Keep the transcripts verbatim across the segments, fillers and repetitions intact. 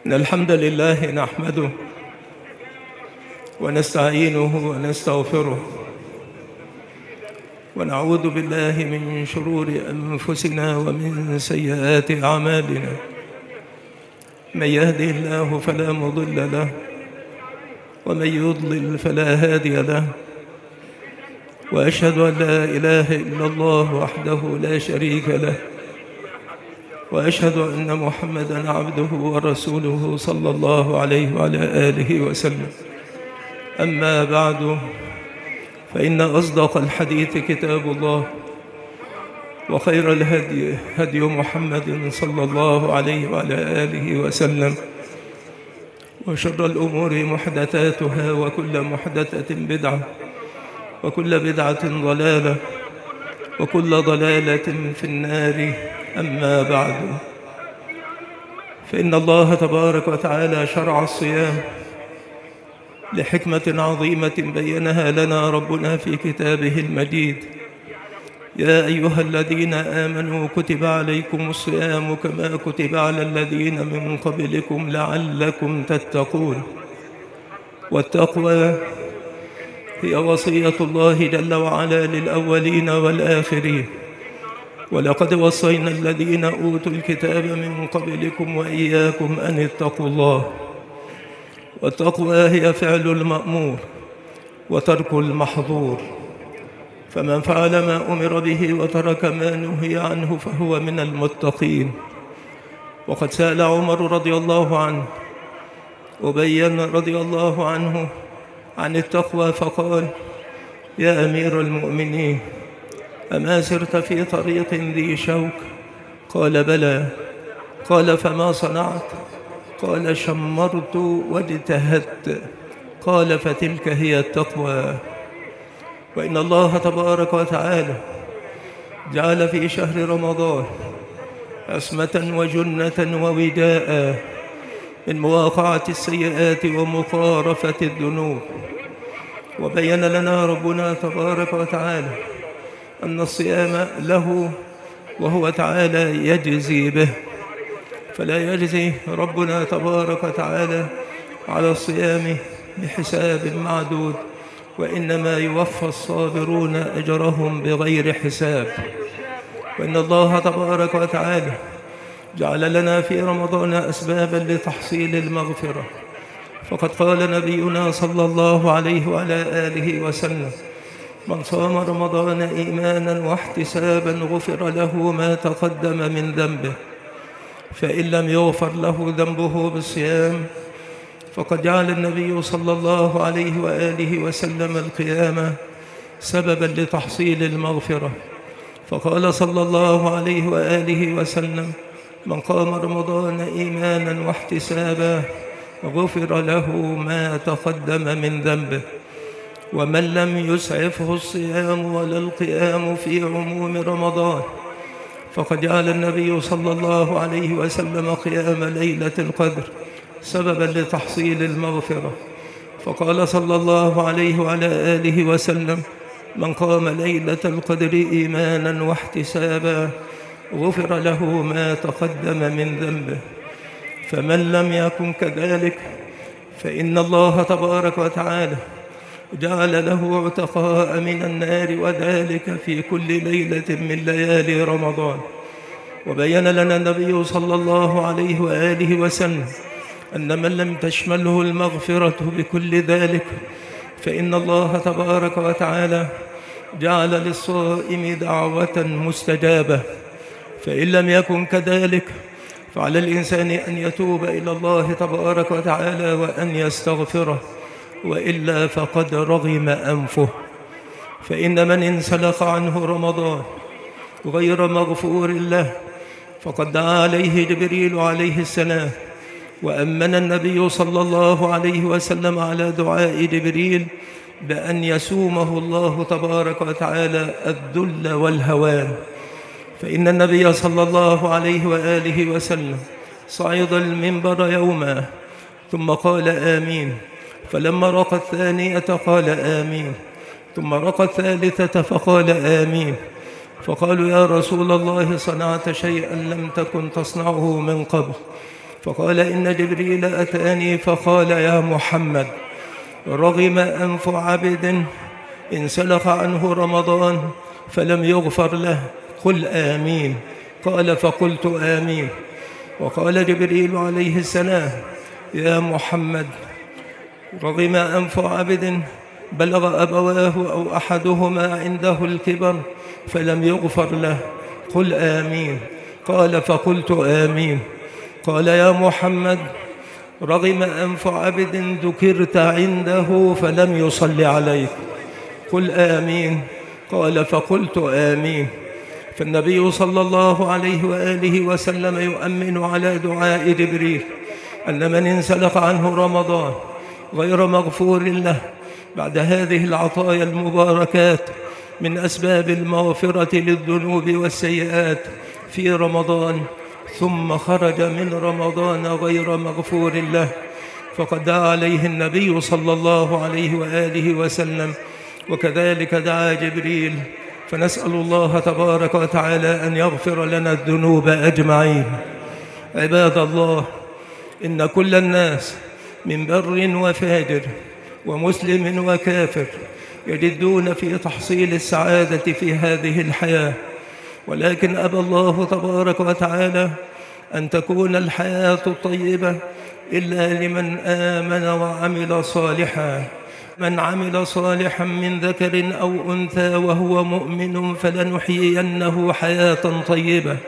إن الحمد لله نحمده ونستعينه ونستغفره ونعوذ بالله من شرور أنفسنا ومن سيئات أعمالنا. من يهده الله فلا مضل له ومن يضلل فلا هادي له، وأشهد أن لا إله إلا الله وحده لا شريك له، وأشهد أن محمدًا عبده ورسوله صلى الله عليه وعلى آله وسلم. أما بعد، فإن أصدق الحديث كتاب الله، وخير الهدي هدي محمد صلى الله عليه وعلى آله وسلم، وشر الأمور محدثاتها، وكل محدثة بدعة، وكل بدعة ضلالة، وكل ضلالة في النار. أما بعد، فإن الله تبارك وتعالى شرع الصيام لحكمة عظيمة بينها لنا ربنا في كتابه المجيد. يا أيها الذين آمنوا كتب عليكم الصيام كما كتب على الذين من قبلكم لعلكم تتقون. والتقوى هي وصية الله جل وعلا للأولين والآخرين. ولقد وصينا الذين أوتوا الكتاب من قبلكم وإياكم أن اتقوا الله. والتقوى هي فعل المأمور وترك المحظور، فمن فعل ما أمر به وترك ما نهي عنه فهو من المتقين. وقد سأل عمر رضي الله عنه وبين رضي الله عنه عن التقوى فقال: يا أمير المؤمنين، أما سرت في طريق ذي شوك؟ قال: بلى. قال: فما صنعت؟ قال: شمرت واجتهدت. قال: فتلك هي التقوى. وإن الله تبارك وتعالى جعل في شهر رمضان عصمة وجنة ووداء من مواقعة السيئات ومقارفة الذنوب. وبين لنا ربنا تبارك وتعالى أن الصيام له وهو تعالى يجزي به، فلا يجزي ربنا تبارك وتعالى على الصيام بحساب معدود، وإنما يوفى الصابرون أجرهم بغير حساب. وإن الله تبارك وتعالى جعل لنا في رمضان أسبابا لتحصيل المغفرة، فقد قال نبينا صلى الله عليه وعلى آله وسلم: من صام رمضان إيمانا واحتسابا غفر له ما تقدم من ذنبه. فإن لم يغفر له ذنبه بالصيام، فقد جعل النبي صلى الله عليه وآله وسلم القيامة سببا لتحصيل المغفرة، فقال صلى الله عليه وآله وسلم: من قام رمضان إيمانا واحتسابا غفر له ما تقدم من ذنبه. ومن لم يسعفه الصيام ولا القيام في عموم رمضان، فقد جعل النبي صلى الله عليه وسلم قيام ليلة القدر سببا لتحصيل المغفرة، فقال صلى الله عليه وعلى آله وسلم: من قام ليلة القدر إيمانا واحتسابا غفر له ما تقدم من ذنبه. فمن لم يكن كذلك، فإن الله تبارك وتعالى جعل له عتقاء من النار، وذلك في كل ليلة من ليالي رمضان. وبين لنا النبي صلى الله عليه وآله وسلم أن من لم تشمله المغفرة بكل ذلك، فإن الله تبارك وتعالى جعل للصائم دعوة مستجابة. فإن لم يكن كذلك، فعلى الإنسان أن يتوب إلى الله تبارك وتعالى وأن يستغفره، وإلا فقد رغم أنفه. فإن من انسلخ عنه رمضان غير مغفور له، فقد دعا عليه جبريل عليه السلام، وأمن النبي صلى الله عليه وسلم على دعاء جبريل بأن يسومه الله تبارك وتعالى الذل والهوان. فإن النبي صلى الله عليه وآله وسلم صعد المنبر يوما ثم قال: آمين. فلما رقى الثانية قال: آمين. ثم رقى الثالثة فقال: آمين. فقالوا: يا رسول الله، صنعت شيئا لم تكن تصنعه من قبل. فقال إن جبريل أتاني فقال يا محمد رغم أنف عبد انسلخ عنه رمضان فلم يغفر له، قل آمين. قال فقلت آمين. وقال جبريل عليه السلام يا محمد رغم أنف عبد بلغ أبواه أو أحدهما عنده الكبر فلم يغفر له، قل آمين. قال فقلت آمين. قال يا محمد رغم أنف عبد ذكرت عنده فلم يصل عليك، قل آمين. قال فقلت آمين. فالنبي صلى الله عليه وآله وسلم يؤمن على دعاء جبريل أن من انسلخ عنه رمضان غير مغفور له بعد هذه العطايا المباركات من أسباب المغفرة للذنوب والسيئات في رمضان، ثم خرج من رمضان غير مغفور له، فقد دعا عليه النبي صلى الله عليه وآله وسلم، وكذلك دعا جبريل. فنسأل الله تبارك وتعالى أن يغفر لنا الذنوب أجمعين. عباد الله، إن كل الناس من بر وفاجر ومسلم وكافر يجدون في تحصيل السعادة في هذه الحياة، ولكن أبى الله تبارك وتعالى أن تكون الحياة الطيبة إلا لمن آمن وعمل صالحا. من عمل صالحا من ذكر أو أنثى وهو مؤمن فلنحيينه حياة طيبة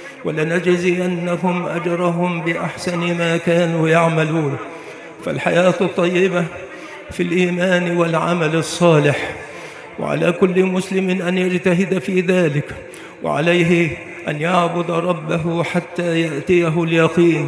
ولنجزينهم أجرهم بأحسن ما كانوا يعملون. فالحياة الطيبة في الإيمان والعمل الصالح، وعلى كل مسلم أن يجتهد في ذلك، وعليه أن يعبد ربه حتى يأتيه اليقين،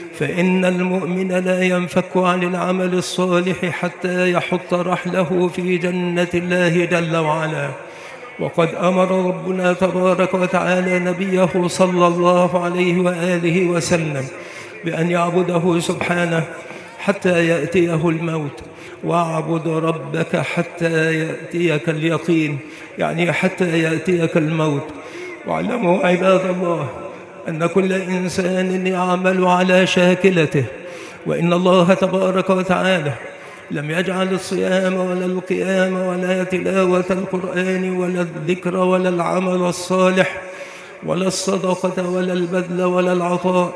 فإن المؤمن لا ينفك عن العمل الصالح حتى يحط رحله في جنة الله جل وعلا. وقد أمر ربنا تبارك وتعالى نبيه صلى الله عليه وآله وسلم بأن يعبده سبحانه حتى يأتيه الموت، واعبد ربك حتى يأتيك اليقين، يعني حتى يأتيك الموت. واعلموا عباد الله أن كل إنسان يعمل على شاكلته، وإن الله تبارك وتعالى لم يجعل الصيام ولا القيام ولا تلاوة القرآن ولا الذكر ولا العمل الصالح ولا الصدقة ولا البذل ولا العطاء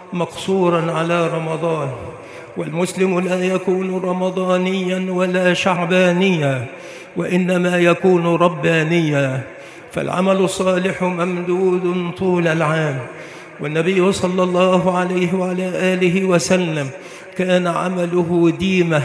مقصورا على رمضان. والمسلم لا يكون رمضانيا ولا شعبانيا، وإنما يكون ربانيا، فالعمل الصالح ممدود طول العام. والنبي صلى الله عليه وعلى آله وسلم كان عمله ديمة،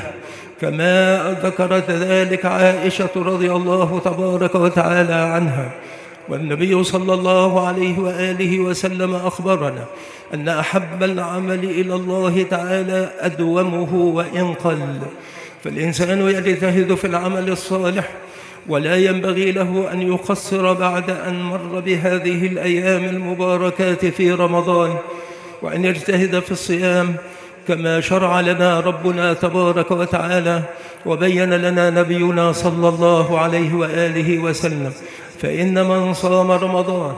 كما ذكرت ذلك عائشة رضي الله تبارك وتعالى عنها. والنبي صلى الله عليه وآله وسلم أخبرنا أن أحب العمل إلى الله تعالى أدومه وإن قل. فالإنسان يجتهد في العمل الصالح، ولا ينبغي له أن يقصر بعد أن مر بهذه الأيام المباركات في رمضان، وأن يجتهد في الصيام كما شرع لنا ربنا تبارك وتعالى وبين لنا نبينا صلى الله عليه وآله وسلم. فإن من صام رمضان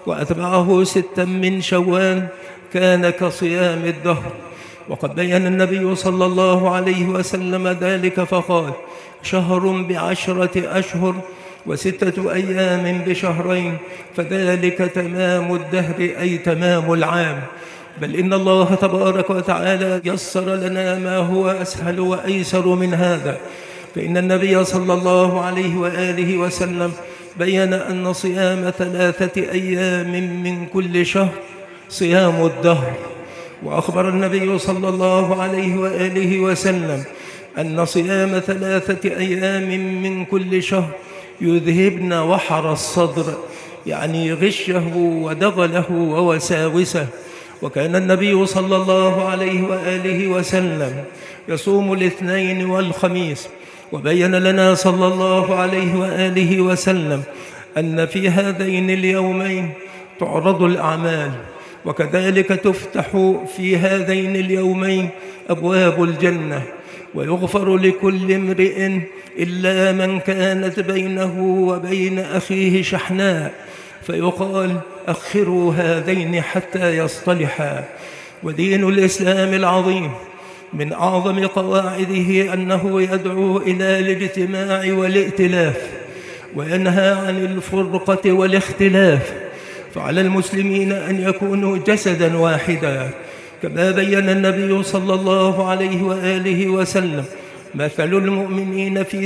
وأتبعه ستا من شوال كان كصيام الدهر. وقد بين النبي صلى الله عليه وسلم ذلك فقال: شهر بعشرة أشهر وستة أيام بشهرين فذلك تمام الدهر، أي تمام العام. بل إن الله تبارك وتعالى يسر لنا ما هو أسهل وأيسر من هذا. فإن النبي صلى الله عليه وآله وسلم بين أن صيام ثلاثة أيام من كل شهر صيام الدهر. وأخبر النبي صلى الله عليه وآله وسلم أن صيام ثلاثة أيام من كل شهر يذهبن وحر الصدر، يعني غشه ودغله ووساوسه. وكان النبي صلى الله عليه وآله وسلم يصوم الاثنين والخميس. وبين لنا صلى الله عليه وآله وسلم أن في هذين اليومين تعرض الأعمال، وكذلك تفتح في هذين اليومين أبواب الجنة، ويغفر لكل امرئ إلا من كانت بينه وبين أخيه شحناء، فيقال: أخروا هذين حتى يصطلحا. ودين الإسلام العظيم من أعظم قواعده أنه يدعو إلى الاجتماع والائتلاف وينهى عن الفرقة والاختلاف، فعلى المسلمين أن يكونوا جسداً واحداً، كما بين النبي صلى الله عليه وآله وسلم: مثل المؤمنين في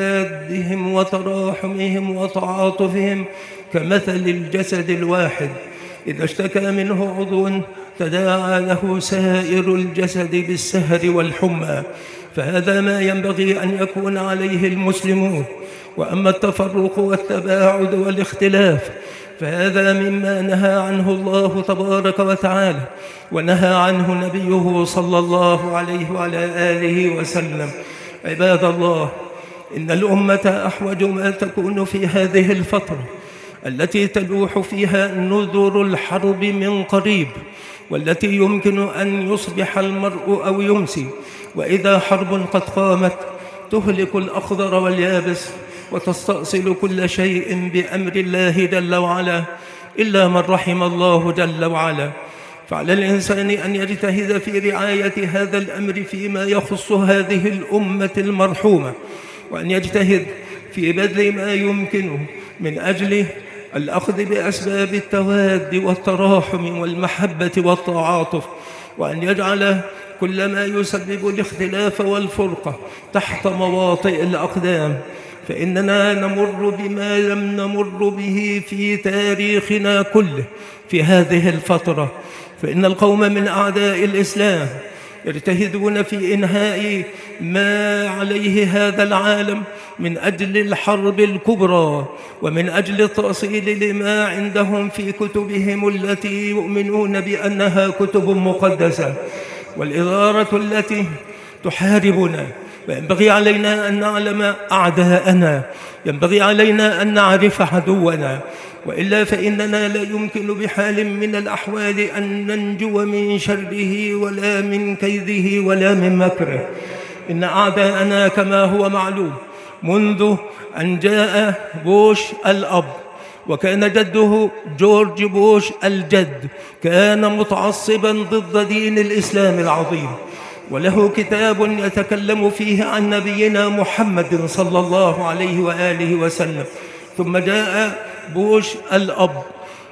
توادهم وتراحمهم وتعاطفهم كمثل الجسد الواحد، إذا اشتكى منه عضو تداعى له سائر الجسد بالسهر والحمى. فهذا ما ينبغي أن يكون عليه المسلمون. وأما التفرق والتباعد والاختلاف فهذا مما نهى عنه الله تبارك وتعالى، ونهى عنه نبيه صلى الله عليه وعلى آله وسلم. عباد الله، إن الأمة أحوج ما تكون في هذه الفترة التي تلوح فيها نذر الحرب من قريب، والتي يمكن أن يصبح المرء أو يمسي وإذا حرب قد قامت تهلك الأخضر واليابس وتستأصل كل شيء بأمر الله جل وعلا، إلا من رحم الله جل وعلا. فعلى الإنسان أن يجتهد في رعاية هذا الأمر فيما يخص هذه الأمة المرحومة، وأن يجتهد في بذل ما يمكنه من أجل الأخذ بأسباب التواد والتراحم والمحبة والتعاطف، وأن يجعل كل ما يسبب الاختلاف والفرقة تحت مواطئ الأقدام، فإننا نمر بما لم نمر به في تاريخنا كله في هذه الفترة. فإن القوم من أعداء الإسلام يجتهدون في إنهاء ما عليه هذا العالم من أجل الحرب الكبرى، ومن أجل التأصيل لما عندهم في كتبهم التي يؤمنون بأنها كتب مقدسة، والإدارة التي تحاربنا. وينبغي علينا أن نعلم أعداءنا، ينبغي علينا أن نعرف عدونا، وإلا فإننا لا يمكن بحال من الأحوال أن ننجو من شره ولا من كيده ولا من مكره. إن أعداءنا كما هو معلوم منذ أن جاء بوش الأب، وكان جده جورج بوش الجد كان متعصبا ضد دين الإسلام العظيم، وله كتاب يتكلم فيه عن نبينا محمد صلى الله عليه وآله وسلم. ثم جاء بوش الأب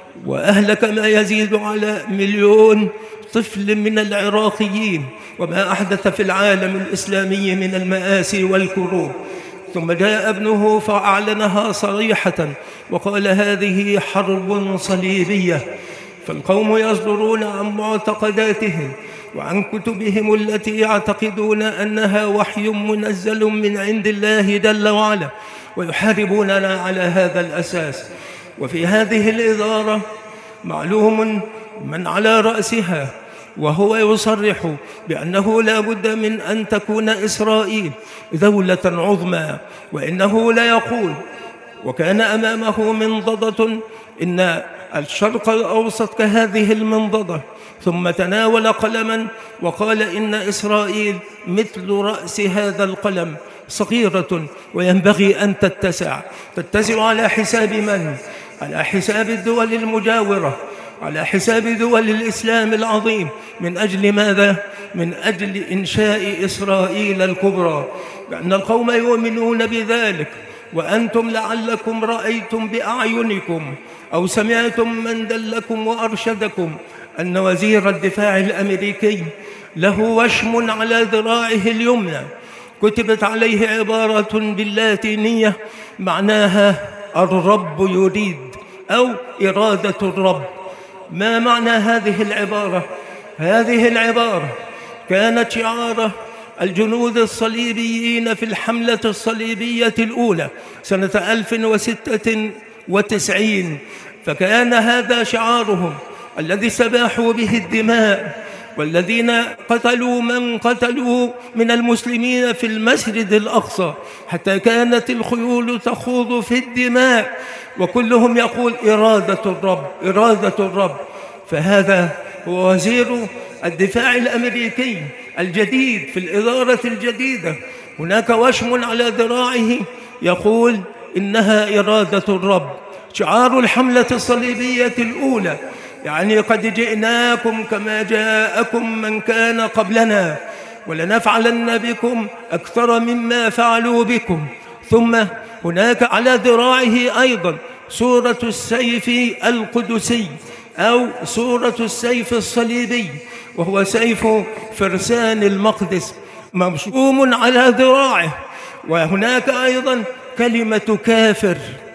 وأهلك ما يزيد على مليون طفل من العراقيين، وما أحدث في العالم الإسلامي من المآسي والكروب. ثم جاء ابنه فأعلنها صريحة وقال: هذه حرب صليبية. فالقوم يصدرون عن معتقداتهم وعن كتبهم التي يعتقدون أنها وحي منزل من عند الله جل وعلا، ويحاربوننا على هذا الأساس. وفي هذه الإدارة معلوم من على رأسها، وهو يصرح بأنه لا بد من أن تكون إسرائيل دولة عظمى، وإنه لا يقول، وكان أمامه منضدة إن الشرق الأوسط كهذه المنضدة، ثم تناول قلما وقال إن إسرائيل مثل رأس هذا القلم، صغيرة وينبغي أن تتسع. تتسع على حساب من؟ على حساب الدول المجاورة، على حساب دول الإسلام العظيم. من أجل ماذا؟ من أجل إنشاء إسرائيل الكبرى، لأن القوم يؤمنون بذلك. وأنتم لعلكم رأيتم بأعينكم أو سمعتم من دلكم وأرشدكم أن وزير الدفاع الأمريكي له وشم على ذراعه اليمنى كتبت عليه عبارة باللاتينية معناها الرب يريد أو إرادة الرب. ما معنى هذه العبارة؟ هذه العبارة كانت شعار الجنود الصليبيين في الحملة الصليبية الأولى سنة ألف وستة وتسعين، فكان هذا شعارهم الذي سباحوا به الدماء، والذين قتلوا من قتلوا من المسلمين في المسجد الأقصى، حتى كانت الخيول تخوض في الدماء، وكلهم يقول إرادة الرب إرادة الرب. فهذا هو وزير الدفاع الأمريكي الجديد في الإدارة الجديدة. هناك وشم على ذراعه يقول إنها إرادة الرب. شعار الحملة الصليبية الأولى يعني قد جئناكم كما جاءكم من كان قبلنا ولنفعلن بكم أكثر مما فعلوا بكم. ثم هناك على ذراعه أيضا سورة السيف القدسي أو سورة السيف الصليبي، وهو سيف فرسان المقدس مرسوم على ذراعه. وهناك أيضا كلمة كافر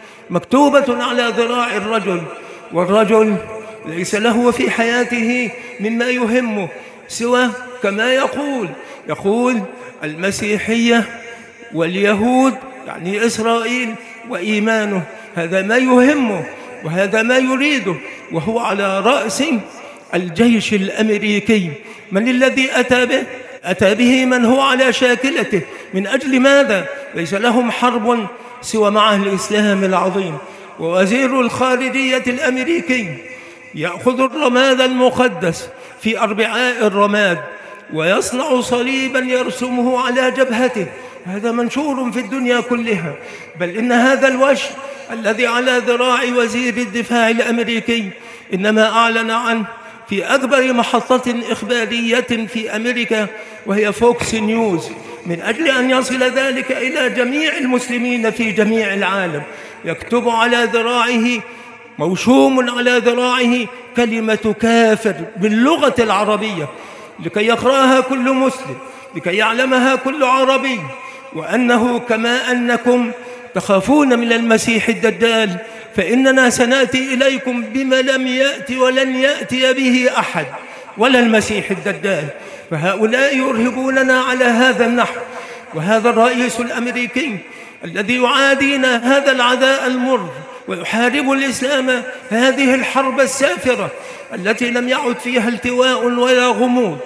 مكتوبة على ذراع الرجل، والرجل ليس له في حياته مما يهمه سوى كما يقول يقول المسيحية واليهود، يعني إسرائيل وإيمانه، هذا ما يهمه وهذا ما يريده، وهو على رأس الجيش الأمريكي. من الذي أتى به؟ أتى به من هو على شاكلته. من أجل ماذا؟ ليس لهم حرب سوى مع الإسلام العظيم. ووزير الخارجية الأمريكي يأخذ الرماد المقدس في أربعاء الرماد ويصنع صليبا يرسمه على جبهته. هذا منشور في الدنيا كلها، بل إن هذا الوشم الذي على ذراع وزير الدفاع الأمريكي إنما أعلن عنه في أكبر محطة إخبارية في أمريكا وهي فوكس نيوز، من أجل أن يصل ذلك إلى جميع المسلمين في جميع العالم. يكتب على ذراعه، موشوم على ذراعه، كلمة كافر باللغة العربية لكي يقرأها كل مسلم، لكي يعلمها كل عربي، وأنه كما أنكم تخافون من المسيح الدجال فإننا سنأتي إليكم بما لم يأتي ولن يأتي به أحد ولا المسيح الدجال. فهؤلاء يرهبوننا على هذا النحو. وهذا الرئيس الأمريكي الذي يعادينا هذا العداء المر ويحارب الإسلام هذه الحرب السافرة التي لم يعد فيها التواء ولا غموض،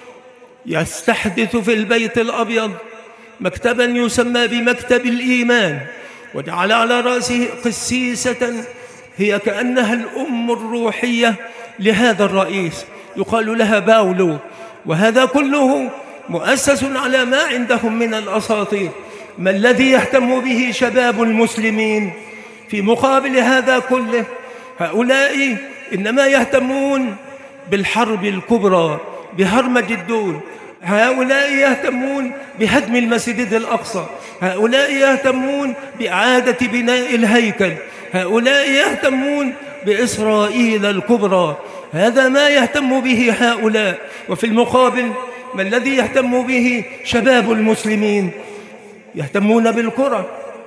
يستحدث في البيت الأبيض مكتبا يسمى بمكتب الإيمان، وجعل على رأسه قسيسة هي كأنها الأم الروحية لهذا الرئيس، يقال لها باولو. وهذا كله مؤسس على ما عندهم من الأساطير. ما الذي يهتم به شباب المسلمين في مقابل هذا كله؟ هؤلاء إنما يهتمون بالحرب الكبرى، بهرمجدون. هؤلاء يهتمون بهدم المسجد الأقصى. هؤلاء يهتمون بإعادة بناء الهيكل. هؤلاء يهتمون بإسرائيل الكبرى. هذا ما يهتم به هؤلاء. وفي المقابل ما الذي يهتم به شباب المسلمين؟ يهتمون بالكرة،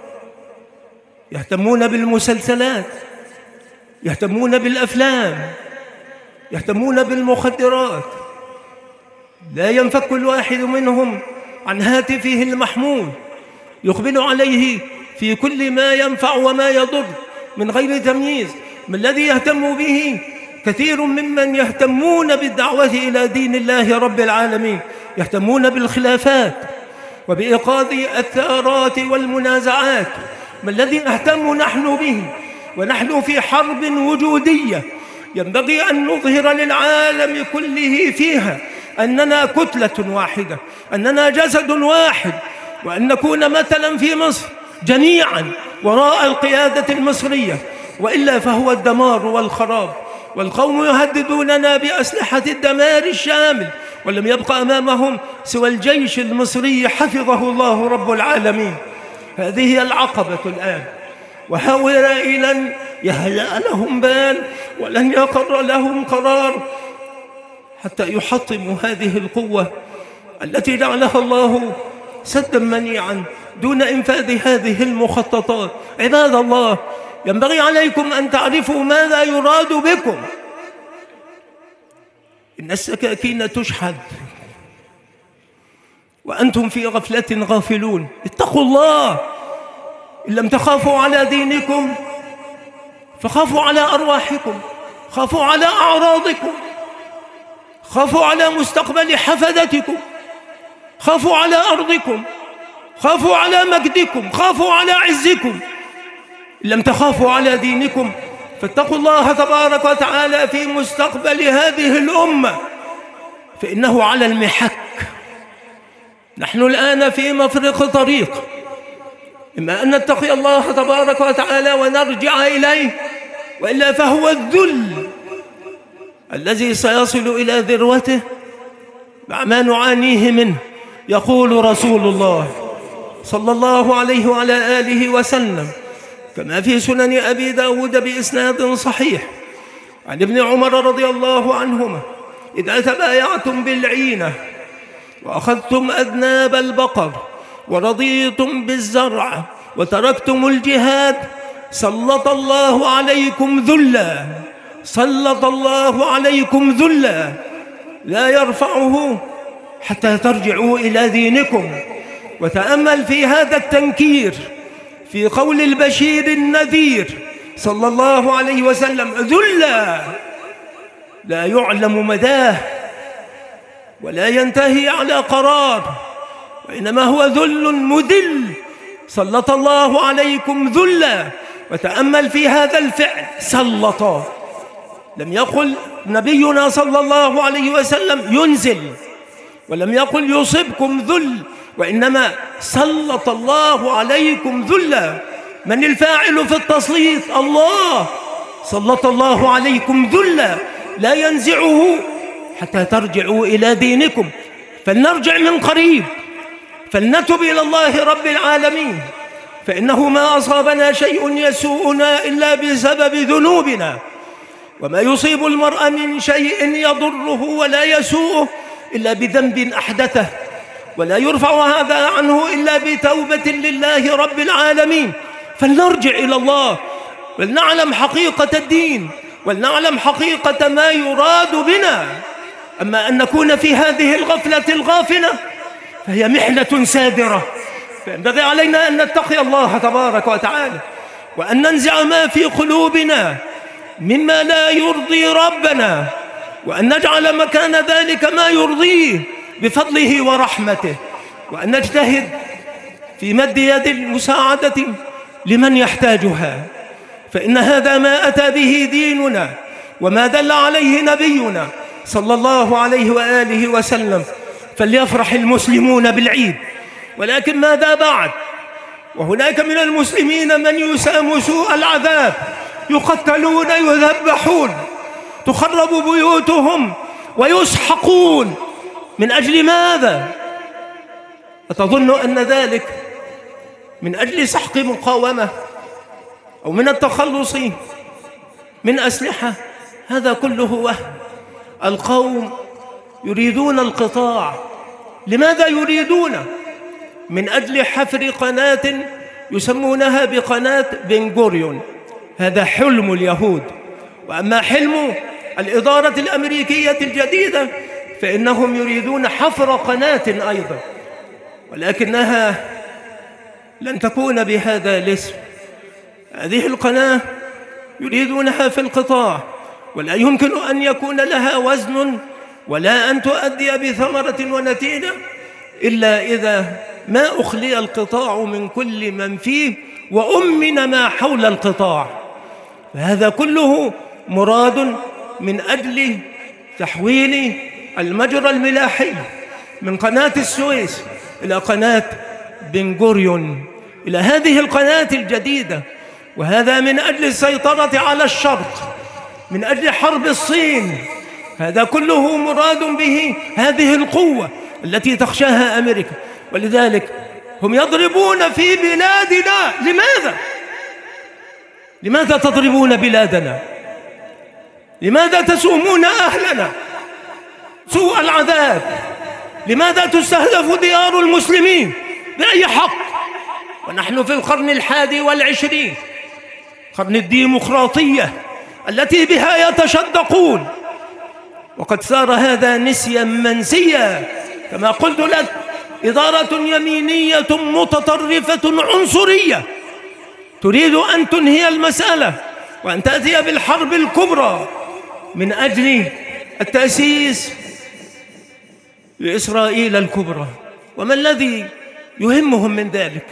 يهتمون بالمسلسلات، يهتمون بالأفلام، يهتمون بالمخدرات. لا ينفك الواحد منهم عن هاتفه المحمول يقبل عليه في كل ما ينفع وما يضر من غير تمييز. ما الذي يهتم به كثير ممن يهتمون بالدعوة إلى دين الله رب العالمين؟ يهتمون بالخلافات وبإيقاظ الثارات والمنازعات. ما الذي نهتم نحن به ونحن في حرب وجودية ينبغي أن نظهر للعالم كله فيها أننا كتلة واحدة، أننا جسد واحد، وأن نكون مثلا في مصر جميعا وراء القيادة المصرية، وإلا فهو الدمار والخراب. والقوم يهددوننا بأسلحة الدمار الشامل ولم يبقى أمامهم سوى الجيش المصري حفظه الله رب العالمين. هذه هي العقبة الآن، وهؤلاء لن يهلأ لهم بال ولن يقر لهم قرار حتى يحطموا هذه القوة التي جعلها الله سدا منيعا دون إنفاذ هذه المخططات. عباد الله، ينبغي عليكم أن تعرفوا ماذا يراد بكم. إن السكاكين تشحذ وأنتم في غفلة غافلون. اتقوا الله. إن لم تخافوا على دينكم فخافوا على أرواحكم، خافوا على أعراضكم، خافوا على مستقبل حفدتكم، خافوا على أرضكم، خافوا على مجدكم، خافوا على عزكم. إن لم تخافوا على دينكم فاتقوا الله تبارك وتعالى في مستقبل هذه الأمة، فإنه على المحك. نحن الآن في مفرق طريق، إما أن نتقي الله تبارك وتعالى ونرجع إليه، وإلا فهو الذل الذي سيصل إلى ذروته مع ما نعانيه منه. يقول رسول الله صلى الله عليه وعلى آله وسلم كما في سنن أبي داود بإسناد صحيح عن ابن عمر رضي الله عنهما: إذا تبايعتم بالعينة وأخذتم أذناب البقر ورضيتم بالزرع وتركتم الجهاد سلط الله عليكم ذلا سلط الله عليكم ذلا لا يرفعه حتى ترجعوا إلى دينكم. وتأمل في هذا التنكير في قول البشير النذير صلى الله عليه وسلم: ذلا لا يعلم مداه ولا ينتهي على قرار، وإنما هو ذل مذل. سلط الله عليكم ذلا. وتأمل في هذا الفعل سلط، لم يقل نبينا صلى الله عليه وسلم ينزل، ولم يقل يصبكم ذل، وإنما سلط الله عليكم ذلا. من الفاعل في التسليط؟ الله. سلط الله عليكم ذلا لا ينزعه حتى ترجعوا إلى دينكم. فلنرجع من قريب، فلنتب إلى الله رب العالمين، فإنه ما أصابنا شيء يسوءنا إلا بسبب ذنوبنا، وما يصيب المرء من شيء يضره ولا يسوءه إلا بذنب أحدثه، ولا يرفع هذا عنه إلا بتوبة لله رب العالمين. فلنرجع إلى الله ولنعلم حقيقة الدين، ولنعلم حقيقة ما يراد بنا. أما أن نكون في هذه الغفلة الغافلة فهي محنة سادرة، فينبغي علينا أن نتقي الله تبارك وتعالى، وأن ننزع ما في قلوبنا مما لا يرضي ربنا، وأن نجعل مكان ذلك ما يرضيه بفضله ورحمته، وأن نجتهد في مد يد المساعدة لمن يحتاجها، فإن هذا ما أتى به ديننا وما دل عليه نبينا صلى الله عليه وآله وسلم. فليفرح المسلمون بالعيد، ولكن ماذا بعد؟ وهناك من المسلمين من يسام سوء العذاب، يقتلون يذبحون، تخرب بيوتهم ويسحقون. من أجل ماذا؟ أتظن أن ذلك من أجل سحق مقاومة أو من التخلص من أسلحة؟ هذا كله وهم. القوم يريدون القطاع. لماذا يريدون؟ من أجل حفر قناة يسمونها بقناة بن غوريون. هذا حلم اليهود. وأما حلم الإدارة الأمريكية الجديدة فإنهم يريدون حفر قناة أيضا، ولكنها لن تكون بهذا الاسم. هذه القناة يريدونها في القطاع، ولا يمكن أن يكون لها وزن ولا أن تؤدي بثمرة ونتيجة إلا إذا ما أخلي القطاع من كل من فيه وأمن ما حول القطاع. فهذا كله مراد من أجل تحويل المجرى الملاحي من قناة السويس إلى قناة بن غوريون، إلى هذه القناة الجديدة. وهذا من أجل السيطرة على الشرق، من أجل حرب الصين. هذا كله مراد به هذه القوة التي تخشاها أمريكا. ولذلك هم يضربون في بلادنا. لماذا؟ لماذا تضربون بلادنا؟ لماذا تسومون أهلنا سوء العذاب؟ لماذا تستهدف ديار المسلمين؟ بأي حق؟ ونحن في القرن الحادي والعشرين، قرن الديمقراطية التي بها يتشدقون، وقد صار هذا نسيا منسيا. كما قلت لك، إدارة يمينية متطرفة عنصرية تريد أن تنهي المسألة وأن تأتي بالحرب الكبرى من أجل التأسيس لإسرائيل الكبرى. وما الذي يهمهم من ذلك؟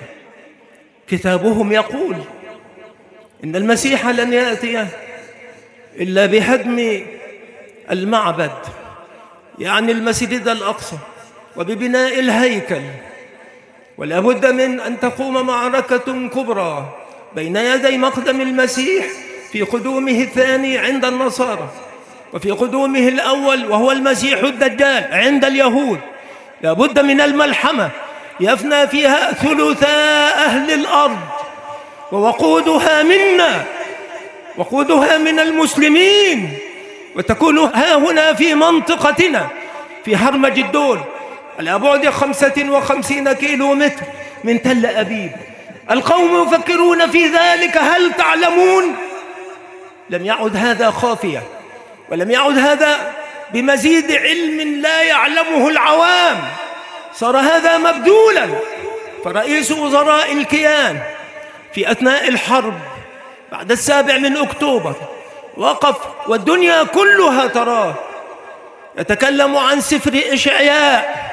كتابهم يقول إن المسيح لن يأتي إلا بهدم المعبد، يعني المسجد الأقصى، وببناء الهيكل. ولا بد من أن تقوم معركة كبرى بين يدي مقدم المسيح في قدومه الثاني عند النصارى. وفي قدومه الأول وهو المسيح الدجال عند اليهود لابد من الملحمة يفنى فيها ثلثا أهل الأرض، ووقودها منا، وقودها من المسلمين، وتكون ها هنا في منطقتنا في هرمج الدول على بعد خمسة وخمسين كيلو متر من تل أبيب. القوم يفكرون في ذلك. هل تعلمون؟ لم يعد هذا خافية، ولم يعد هذا بمزيد علم لا يعلمه العوام، صار هذا مبذولا. فرئيس وزراء الكيان في أثناء الحرب بعد السابع من أكتوبر وقف والدنيا كلها تراه يتكلم عن سفر إشعياء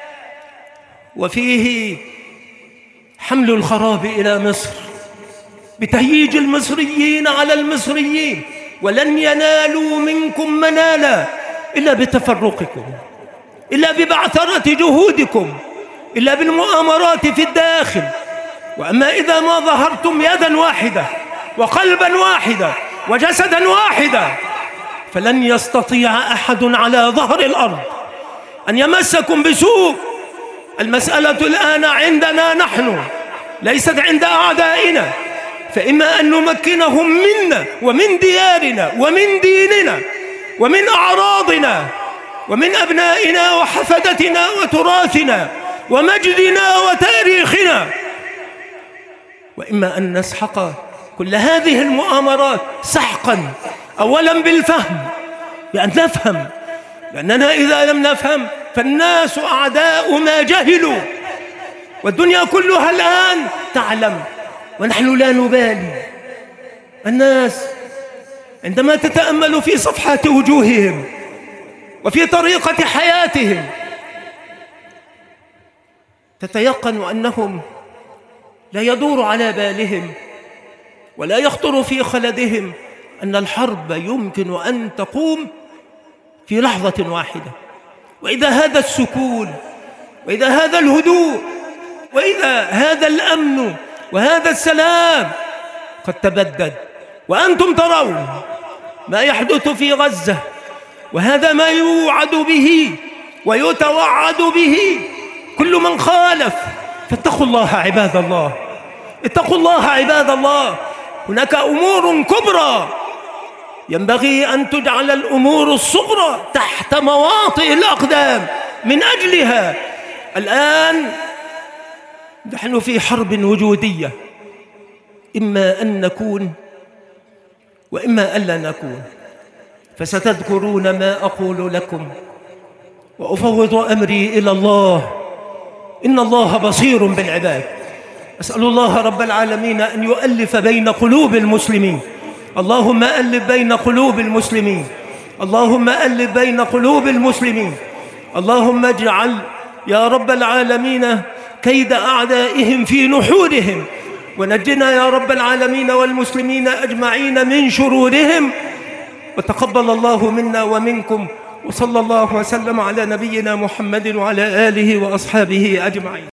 وفيه حمل الخراب إلى مصر بتهييج المصريين على المصريين، ولن ينالوا منكم منالا إلا بتفرقكم، إلا ببعثرة جهودكم، إلا بالمؤامرات في الداخل. وأما إذا ما ظهرتم يدا واحدة وقلبا واحدا وجسدا واحدا فلن يستطيع أحد على ظهر الأرض أن يمسكم بسوء. المسألة الآن عندنا نحن، ليست عند أعدائنا، فإما أن نمكنهم منا ومن ديارنا ومن ديننا ومن أعراضنا ومن أبنائنا وحفدتنا وتراثنا ومجدنا وتاريخنا، وإما أن نسحق كل هذه المؤامرات سحقا أولا بالفهم، بأن نفهم، لأننا إذا لم نفهم فالناس أعداء ما جهلوا، والدنيا كلها الآن تعلم ونحن لا نبالي. الناس عندما تتأمل في صفحات وجوههم وفي طريقة حياتهم تتيقن أنهم لا يدور على بالهم ولا يخطر في خلدهم أن الحرب يمكن أن تقوم في لحظة واحدة. وإذا هذا السكون، وإذا هذا الهدوء، وإذا هذا الأمن وهذا السلام قد تبدد، وأنتم ترون ما يحدث في غزة، وهذا ما يوعد به ويتوعد به كل من خالف. فاتقوا الله عباد الله، اتقوا الله عباد الله. هناك أمور كبرى ينبغي أن تجعل الأمور الصغرى تحت مواطئ الأقدام من أجلها. الآن نحن في حرب وجودية، إما أن نكون وإما ألا نكون. فستذكرون ما أقول لكم وأفوض أمري إلى الله، إن الله بصير بالعباد. أسأل الله رب العالمين أن يؤلف بين قلوب المسلمين. اللهم ألف بين قلوب المسلمين، اللهم ألف بين قلوب المسلمين. اللهم اجعل يا رب العالمين كيد أعدائهم في نحورهم، ونجنا يا رب العالمين والمسلمين أجمعين من شرورهم. وتقبل الله منا ومنكم، وصلى الله وسلم على نبينا محمد وعلى آله وأصحابه أجمعين.